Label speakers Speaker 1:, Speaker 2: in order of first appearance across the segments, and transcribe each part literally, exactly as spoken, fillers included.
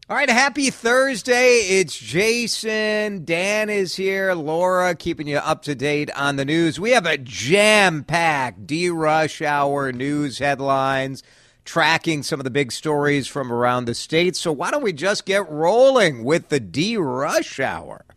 Speaker 1: All right, happy Thursday. It's Jason. Dan is here. Laura keeping you up to date on the news. We have a jam-packed D-Rush Hour news headlines, tracking some of the big stories from around the state. So why don't we just get rolling with the D-Rush Hour?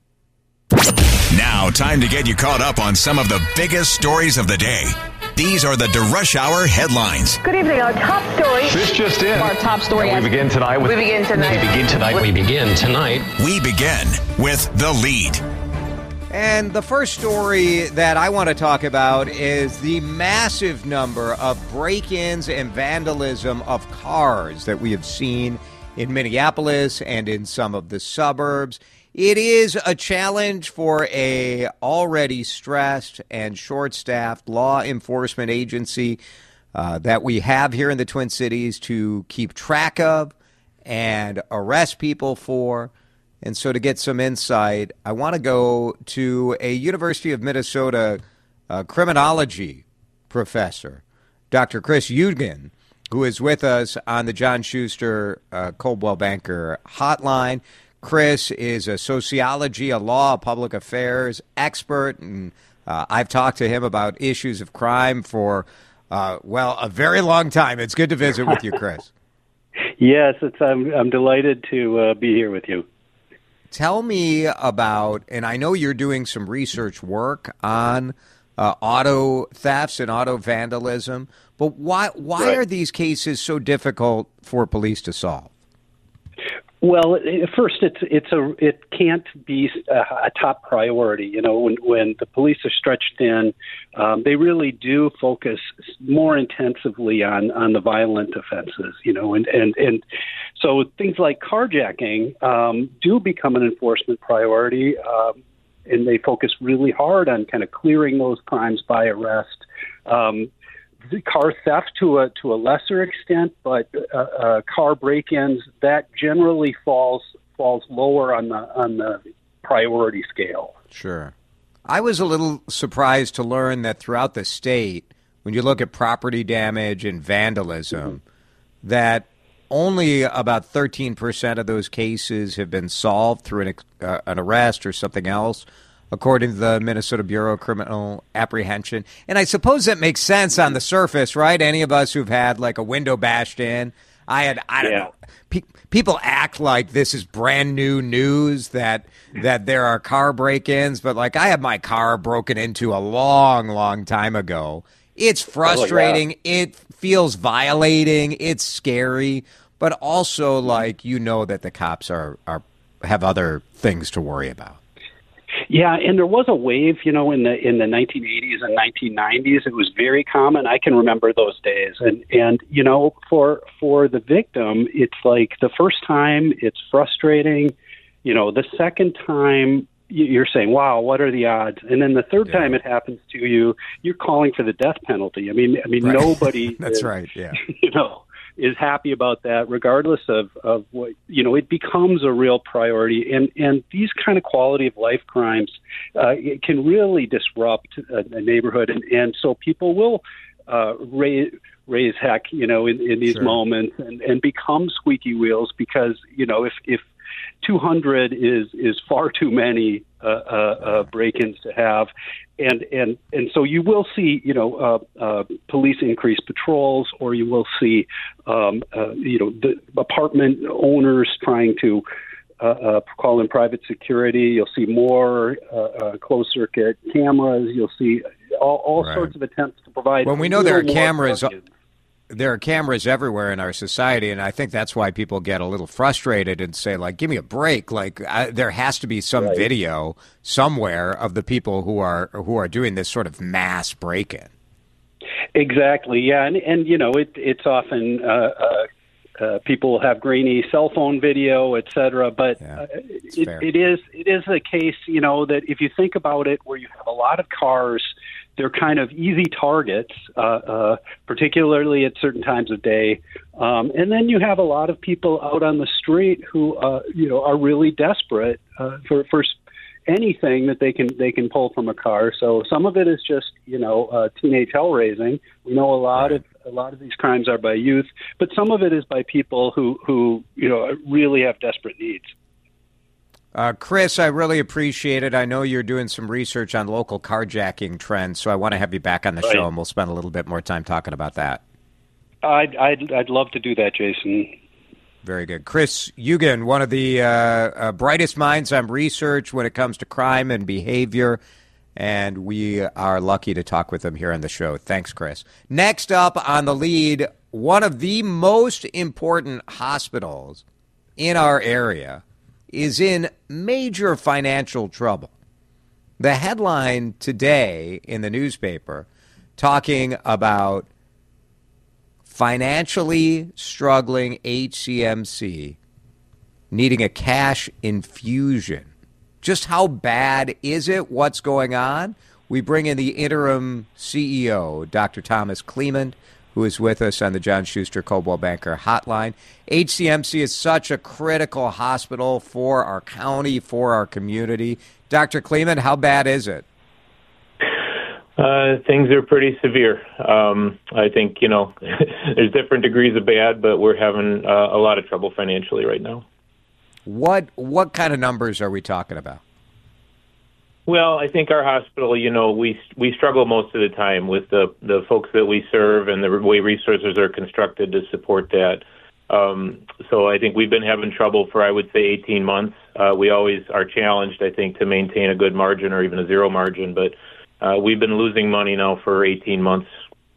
Speaker 2: Now, time to get you caught up on some of the biggest stories of the day. These are the DeRush Hour headlines.
Speaker 3: Good evening. Our top story.
Speaker 4: This just in.
Speaker 3: Our top story.
Speaker 4: And we begin tonight with.
Speaker 3: We begin tonight.
Speaker 4: We begin tonight.
Speaker 5: We begin tonight.
Speaker 2: We begin with The Lead.
Speaker 1: And the first story that I want to talk about is the massive number of break-ins and vandalism of cars that we have seen in Minneapolis and in some of the suburbs. It is a challenge for a already stressed and short-staffed law enforcement agency uh, that we have here in the Twin Cities to keep track of and arrest people for. And so to get some insight, I want to go to a University of Minnesota uh, criminology professor, Doctor Chris Eugen, who is with us on the John Schuster uh, Coldwell Banker hotline. Chris is a sociology, a law, a public affairs expert, and uh, I've talked to him about issues of crime for, uh, well, a very long time. It's good to visit with you, Chris.
Speaker 6: Yes, it's, I'm, I'm delighted to uh, be here with you.
Speaker 1: Tell me about, and I know you're doing some research work on uh, auto thefts and auto vandalism, but why why
Speaker 6: right.
Speaker 1: are these cases so difficult for police to solve?
Speaker 6: Well, first, it's it's a it can't be a, a top priority. You know, when when the police are stretched thin, um, they really do focus more intensively on, on the violent offenses. You know, and and, and so things like carjacking um, do become an enforcement priority, um, and they focus really hard on kind of clearing those crimes by arrest. Um, Car theft to a to a lesser extent, but uh, uh, car break-ins, that generally falls falls lower on the on the priority scale.
Speaker 1: Sure. I was a little surprised to learn that throughout the state, when you look at property damage and vandalism, mm-hmm. that only about thirteen percent of those cases have been solved through an, uh, an arrest or something else, according to the Minnesota Bureau of Criminal Apprehension. And I suppose that makes sense on the surface, right? Any of us who've had like a window bashed in, I had, I don't
Speaker 6: yeah.
Speaker 1: know. Pe- people act like this is brand new news that that there are car break-ins, but like I had my car broken into a long, long time ago. It's frustrating. Oh, yeah. It feels violating. It's scary, but also like you know that the cops are are have other things to worry about.
Speaker 6: Yeah, and there was a wave, you know, in the in the nineteen eighties and nineteen nineties. It was very common. I can remember those days, and and you know, for for the victim, it's like the first time, it's frustrating. You know, the second time, you're saying, "Wow, what are the odds?" And then the third yeah. time it happens to you, you're calling for the death penalty. I mean, I mean,
Speaker 1: right.
Speaker 6: nobody.
Speaker 1: That's
Speaker 6: is,
Speaker 1: right. Yeah.
Speaker 6: You know. is happy about that, regardless of, of what, you know, it becomes a real priority. And, and these kind of quality of life crimes uh, it can really disrupt a, a neighborhood. And, and so people will uh, raise, raise heck, you know, in, in these sure. moments and, and become squeaky wheels because, you know, if, if two hundred is, is far too many uh, uh, uh, break-ins to have. And, and and so you will see, you know, uh, uh, police increase patrols, or you will see, um, uh, you know, the apartment owners trying to uh, uh, call in private security. You'll see more uh, uh, closed-circuit cameras. You'll see all, all
Speaker 1: right.
Speaker 6: sorts of attempts to provide.
Speaker 1: Well, we know there are cameras.
Speaker 6: Targets.
Speaker 1: There are cameras everywhere in our society, and I think that's why people get a little frustrated and say, like, give me a break. Like, I, there has to be some
Speaker 6: right.
Speaker 1: video somewhere of the people who are who are doing this sort of mass break-in.
Speaker 6: Exactly, yeah, and, and you know, it, it's often uh, uh, uh, people have grainy cell phone video, et cetera, but
Speaker 1: yeah,
Speaker 6: uh, it, it is it is the case, you know, that if you think about it, where you have a lot of cars, they're kind of easy targets, uh, uh, particularly at certain times of day. Um, and then you have a lot of people out on the street who, uh, you know, are really desperate uh, for, for anything that they can they can pull from a car. So some of it is just you know uh, teenage hell raising. We know a lot
Speaker 1: Right.
Speaker 6: of a lot of these crimes are by youth, but some of it is by people who who you know really have desperate needs.
Speaker 1: Uh, Chris, I really appreciate it. I know you're doing some research on local carjacking trends, so I want to have you back on the
Speaker 6: Right.
Speaker 1: show, and we'll spend a little bit more time talking about that.
Speaker 6: I'd I'd, I'd love to do that, Jason.
Speaker 1: Very good. Chris Eugen, one of the uh, uh, brightest minds on research when it comes to crime and behavior, and we are lucky to talk with him here on the show. Thanks, Chris. Next up on the lead, one of the most important hospitals in our area is in major financial trouble. The headline today in the newspaper talking about financially struggling H C M C needing a cash infusion. Just how bad is it? What's going on? We bring in the interim C E O, Doctor Thomas Clement, who is with us on the John Schuster Coldwell Banker Hotline. H C M C is such a critical hospital for our county, for our community. Doctor Clement, how bad is it?
Speaker 3: Uh, things are pretty severe. Um, I think, you know, there's different degrees of bad, but we're having uh, a lot of trouble financially right now.
Speaker 1: What what kind of numbers are we talking about?
Speaker 3: Well, I think our hospital, you know, we we struggle most of the time with the, the folks that we serve and the way resources are constructed to support that. Um, so I think we've been having trouble for, I would say, eighteen months. Uh, we always are challenged, I think, to maintain a good margin or even a zero margin, but uh, we've been losing money now for eighteen months.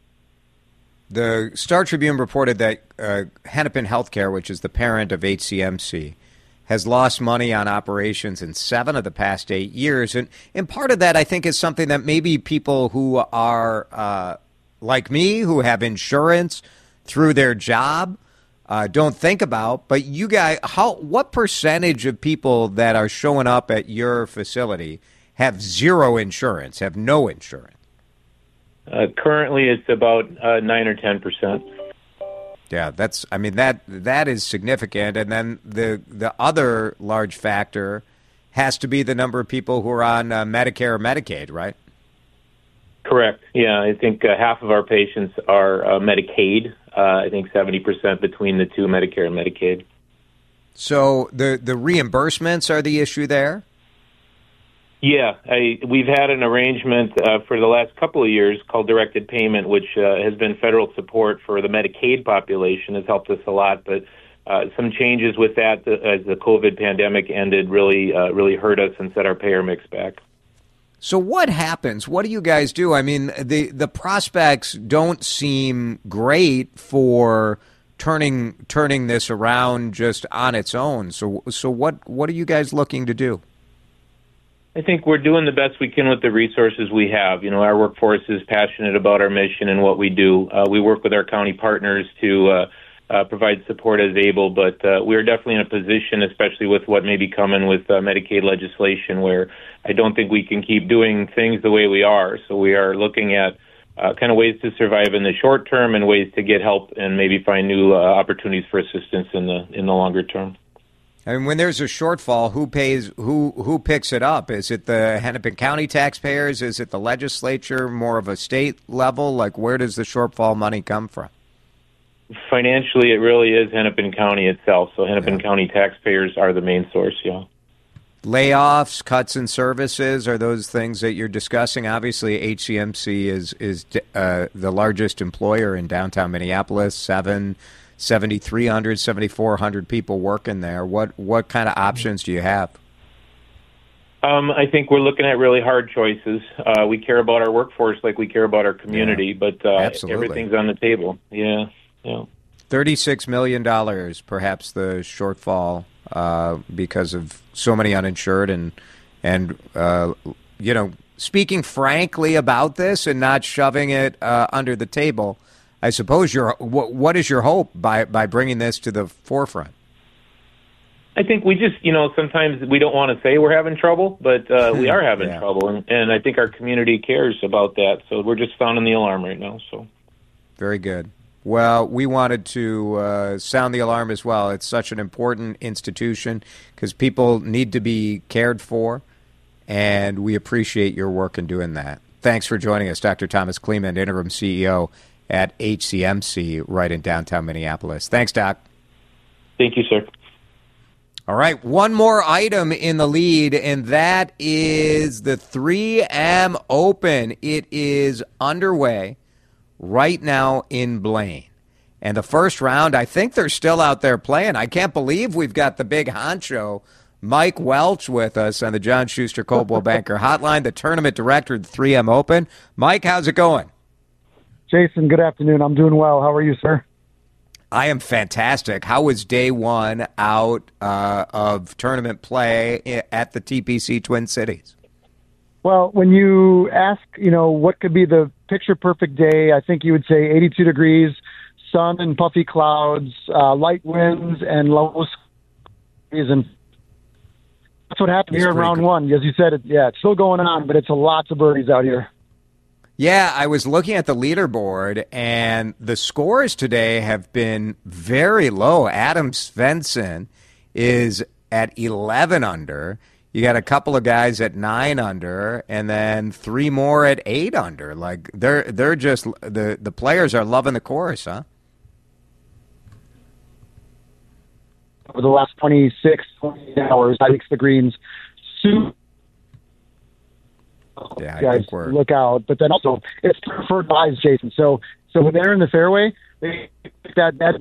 Speaker 1: The Star Tribune reported that uh, Hennepin Healthcare, which is the parent of H C M C, has lost money on operations in seven of the past eight years. And, and part of that, I think, is something that maybe people who are uh, like me, who have insurance through their job, uh, don't think about. But you guys, how what percentage of people that are showing up at your facility have zero insurance, have no insurance?
Speaker 3: Uh, currently, it's about uh, nine or ten percent.
Speaker 1: Yeah, that's. I mean that that is significant. And then the the other large factor has to be the number of people who are on uh, Medicare or Medicaid, right?
Speaker 3: Correct. Yeah, I think uh, half of our patients are uh, Medicaid. Uh, I think seventy percent between the two, Medicare and Medicaid.
Speaker 1: So the the reimbursements are the issue there.
Speaker 3: Yeah, I, we've had an arrangement uh, for the last couple of years called directed payment, which uh, has been federal support for the Medicaid population, has helped us a lot. But uh, some changes with that the, as the COVID pandemic ended really, uh, really hurt us and set our payer mix back.
Speaker 1: So what happens? What do you guys do? I mean, the the prospects don't seem great for turning turning this around just on its own. So so what what are you guys looking to do?
Speaker 3: I think we're doing the best we can with the resources we have. You know, our workforce is passionate about our mission and what we do. Uh, we work with our county partners to uh, uh, provide support as able, but uh, we're definitely in a position, especially with what may be coming with uh, Medicaid legislation, where I don't think we can keep doing things the way we are. So we are looking at uh, kind of ways to survive in the short term and ways to get help and maybe find new uh, opportunities for assistance in the in the longer term.
Speaker 1: I mean, when there's a shortfall, who pays? Who who picks it up? Is it the Hennepin County taxpayers? Is it the legislature? More of a state level? Like, where does the shortfall money come from?
Speaker 3: Financially, it really is Hennepin County itself. So Hennepin yeah. County taxpayers are the main source. Yeah.
Speaker 1: Layoffs, cuts in services, are those things that you're discussing? Obviously, H C M C is is uh, the largest employer in downtown Minneapolis. Seven. seventy-three hundred, seventy-four hundred people working there. What what kind of options do you have?
Speaker 3: Um, I think we're looking at really hard choices. Uh, we care about our workforce like we care about our community, yeah, but uh, everything's on the table. Yeah, yeah.
Speaker 1: thirty-six million dollars, perhaps the shortfall uh, because of so many uninsured and, and uh, you know, speaking frankly about this and not shoving it uh, under the table, I suppose your what, what is your hope by, by bringing this to the forefront?
Speaker 3: I think we just, you know, sometimes we don't want to say we're having trouble, but uh, we are having
Speaker 1: yeah.
Speaker 3: trouble, and, and I think our community cares about that. So we're just sounding the alarm right now. So,
Speaker 1: very good. Well, we wanted to uh, sound the alarm as well. It's such an important institution because people need to be cared for. and we appreciate your work in doing that. Thanks for joining us, Doctor Thomas Kleeman, Interim C E O at H C M C right in downtown Minneapolis. Thanks, Doc.
Speaker 3: Thank you, sir.
Speaker 1: All right, one more item in the lead, and that is the three M Open. It is underway right now in Blaine. And the first round, I think they're still out there playing. I can't believe we've got the big honcho, Mike Welch, with us on the John Schuster Coldwell Banker Hotline, the tournament director of the three M Open. Mike, how's it going?
Speaker 4: Jason, good afternoon. I'm doing well. How are you, sir?
Speaker 1: I am fantastic. How was day one out uh, of tournament play at the T P C Twin Cities?
Speaker 4: Well, when you ask, you know, what could be the picture-perfect day, I think you would say eighty-two degrees, sun and puffy clouds, uh, light winds, and low skies. And that's what happened
Speaker 1: It's
Speaker 4: here in round
Speaker 1: good.
Speaker 4: one. As you said, it, yeah, it's still going on, but it's a lots of birdies out here.
Speaker 1: Yeah, I was looking at the leaderboard, and the scores today have been very low. Adam Svensson is at eleven under. You got a couple of guys at nine under, and then three more at eight under. Like they're they're just the the players are loving the course, huh?
Speaker 4: Over the last twenty-six, twenty hours, I think the greens super.
Speaker 1: Yeah, I
Speaker 4: guys,
Speaker 1: think we're
Speaker 4: look out. But then also, it's preferred buys, Jason. So, so when they're in the fairway, they pick that that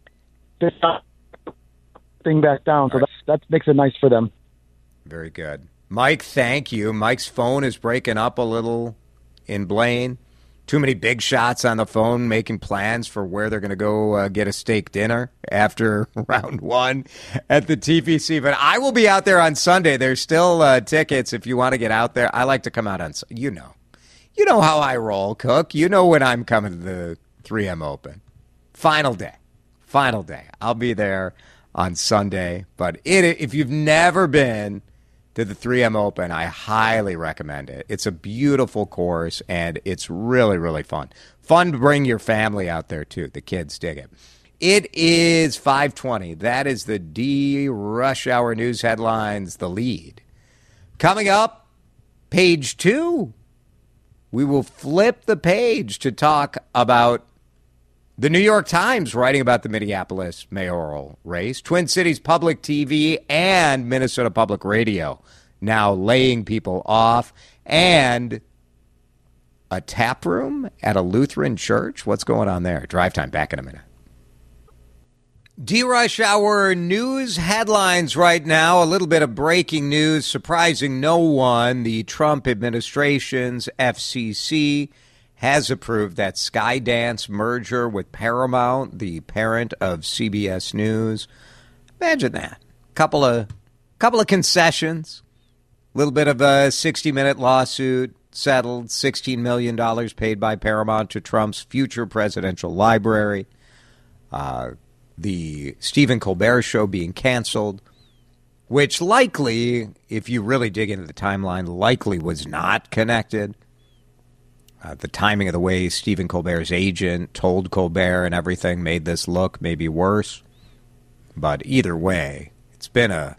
Speaker 4: thing back down. So that that makes it nice for them.
Speaker 1: very good. Mike, thank you. Mike's phone is breaking up a little in Blaine. Too many big shots on the phone making plans for where they're going to go uh, get a steak dinner after round one at the T P C. But I will be out there on Sunday. There's still uh, tickets if you want to get out there. I like to come out on, you know. You know how I roll, Cook. You know when I'm coming to the three M Open. Final day. Final day. I'll be there on Sunday. But it, if you've never been to the three M Open, I highly recommend it. It's a beautiful course, and it's really, really fun. Fun to bring your family out there, too. The kids dig it. It is five twenty. That is the D Rush Hour News headlines, the lead. Coming up, page two. We will flip the page to talk about the New York Times writing about the Minneapolis mayoral race, Twin Cities Public T V, and Minnesota Public Radio now laying people off, and a tap room at a Lutheran church. What's going on there? Drive time, back in a minute. D-Rush Hour news headlines right now. A little bit of breaking news, surprising no one. The Trump administration's F C C has approved that Skydance merger with Paramount, the parent of C B S News. Imagine that. Couple of couple of concessions. A little bit of a sixty-minute lawsuit settled. sixteen million dollars paid by Paramount to Trump's future presidential library. Uh, the Stephen Colbert Show being canceled, which likely, if you really dig into the timeline, likely was not connected. Uh, the timing of the way Stephen Colbert's agent told Colbert and everything made this look maybe worse. But either way, it's been a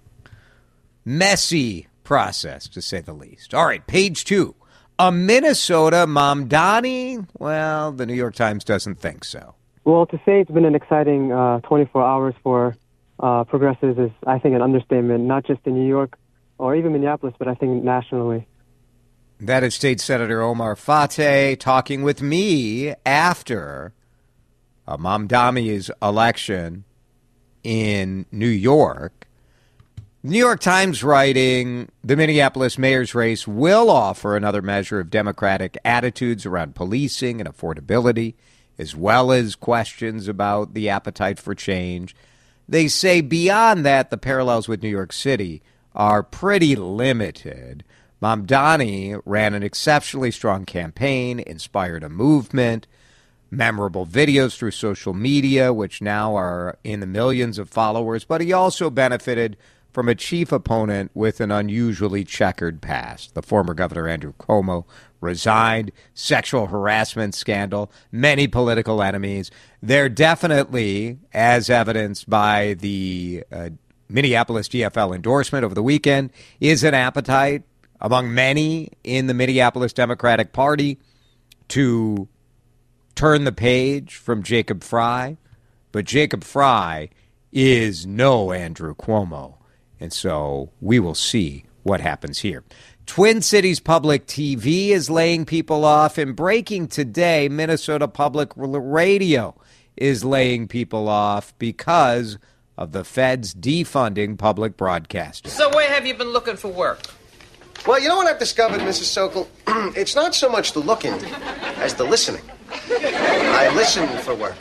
Speaker 1: messy process, to say the least. All right, page two. A Minnesota Mamdani? Well, the New York Times doesn't think so.
Speaker 5: Well, to say it's been an exciting uh, twenty-four hours for uh, progressives is, I think, an understatement, not just in New York or even Minneapolis, but I think nationally.
Speaker 1: That is State Senator Omar Fateh talking with me after uh, Mamdani's election in New York. New York Times writing, the Minneapolis mayor's race will offer another measure of Democratic attitudes around policing and affordability, as well as questions about the appetite for change. They say beyond that, the parallels with New York City are pretty limited. Mamdani ran an exceptionally strong campaign, inspired a movement, memorable videos through social media, which now are in the millions of followers, but he also benefited from a chief opponent with an unusually checkered past. The former Governor Andrew Cuomo resigned, sexual harassment scandal, many political enemies. There definitely, as evidenced by the uh, Minneapolis D F L endorsement over the weekend, is an appetite among many in the Minneapolis Democratic Party to turn the page from Jacob Frey. But Jacob Frey is no Andrew Cuomo. And so we will see what happens here. Twin Cities Public T V is laying people off. And breaking today, Minnesota Public Radio is laying people off because of the feds defunding public broadcasting.
Speaker 7: So where have you been looking for work?
Speaker 8: Well, you know what I've discovered, Missus Sokol? It's not so much the looking as the listening. I listen for work.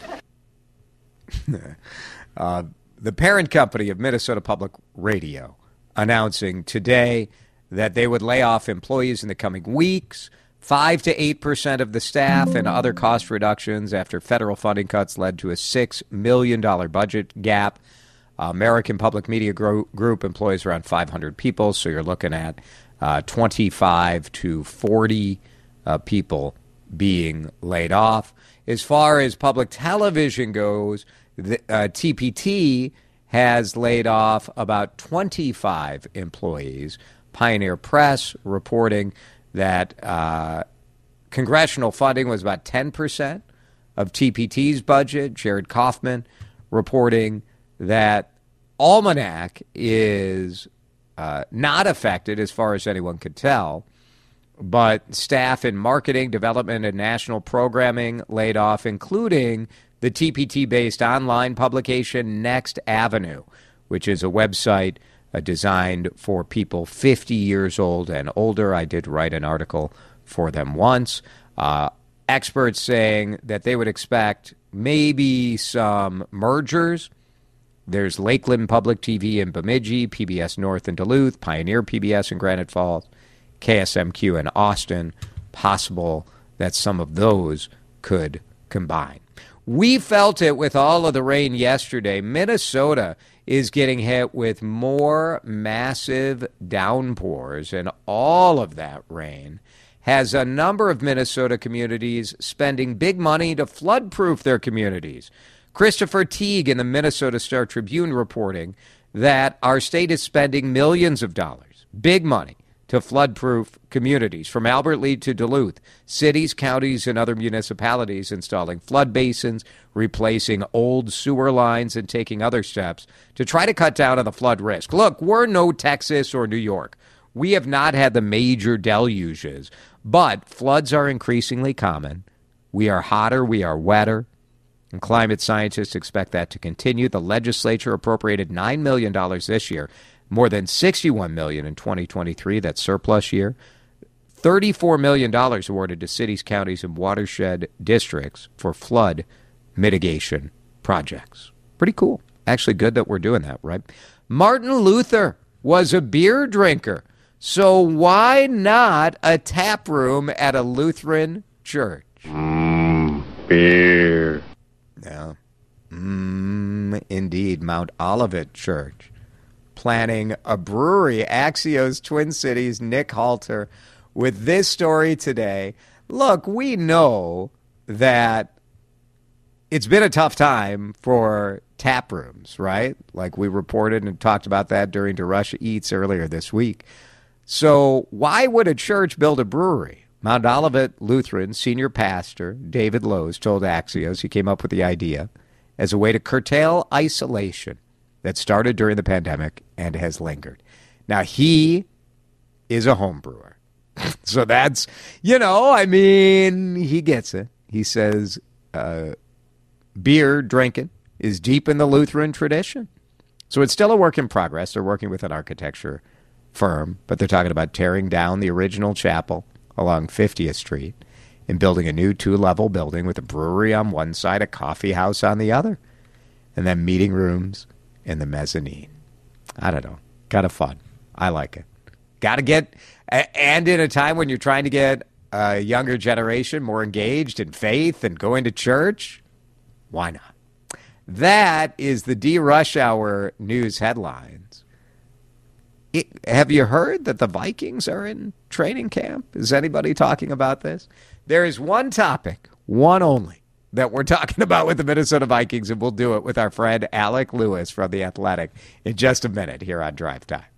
Speaker 1: uh, the parent company of Minnesota Public Radio announcing today that they would lay off employees in the coming weeks, five to eight percent of the staff, and other cost reductions after federal funding cuts led to a six million dollars budget gap. Uh, American Public Media Gro- Group employs around five hundred people, so you're looking at uh, twenty-five to forty uh, people being laid off. As far as public television goes, the, uh, T P T has laid off about twenty-five employees. Pioneer Press reporting that uh, congressional funding was about ten percent of T P T's budget. Jared Kaufman reporting that Almanac is uh, not affected as far as anyone could tell, but staff in marketing, development, and national programming laid off, including the T P T-based online publication Next Avenue, which is a website uh, designed for people fifty years old and older. I did write an article for them once. Uh, experts saying that they would expect maybe some mergers. There's Lakeland Public T V in Bemidji, P B S North in Duluth, Pioneer P B S in Granite Falls, K S M Q in Austin. Possible that some of those could combine. We felt it with all of the rain yesterday. Minnesota is getting hit with more massive downpours, and all of that rain has a number of Minnesota communities spending big money to flood-proof their communities. Christopher Teague in the Minnesota Star Tribune reporting that our state is spending millions of dollars, big money, to flood-proof communities. From Albert Lea to Duluth, cities, counties, and other municipalities installing flood basins, replacing old sewer lines, and taking other steps to try to cut down on the flood risk. Look, we're no Texas or New York. We have not had the major deluges, but floods are increasingly common. We are hotter, we are wetter, and climate scientists expect that to continue. The legislature appropriated nine million dollars this year, more than sixty-one million dollars in twenty twenty-three, that's surplus year. thirty-four million dollars awarded to cities, counties, and watershed districts for flood mitigation projects. Pretty cool. Actually good that we're doing that, right? Martin Luther was a beer drinker, so why not a tap room at a Lutheran church?
Speaker 8: Mm, beer.
Speaker 1: Yeah. Mm, indeed, Mount Olivet Church. Planning a brewery. Axios Twin Cities, Nick Halter, with this story today. Look, we know that it's been a tough time for tap rooms, right? Like we reported and talked about that during DeRusha Eats earlier this week. So why would a church build a brewery? Mount Olivet Lutheran senior pastor David Lowe's told Axios he came up with the idea as a way to curtail isolation that started during the pandemic and has lingered. Now, he is a home brewer. So that's, you know, I mean, he gets it. He says uh, beer drinking is deep in the Lutheran tradition. So it's still a work in progress. They're working with an architecture firm, but they're talking about tearing down the original chapel along fiftieth Street and building a new two-level building with a brewery on one side, a coffee house on the other, and then meeting rooms in the mezzanine. I don't know. Kind of fun. I like it. Got to get, and in a time when you're trying to get a younger generation more engaged in faith and going to church, why not? That is the D Rush Hour news headlines. It, have you heard that the Vikings are in training camp? Is anybody talking about this? There is one topic, one only, that we're talking about with the Minnesota Vikings, and we'll do it with our friend Alec Lewis from The Athletic in just a minute here on Drive Time.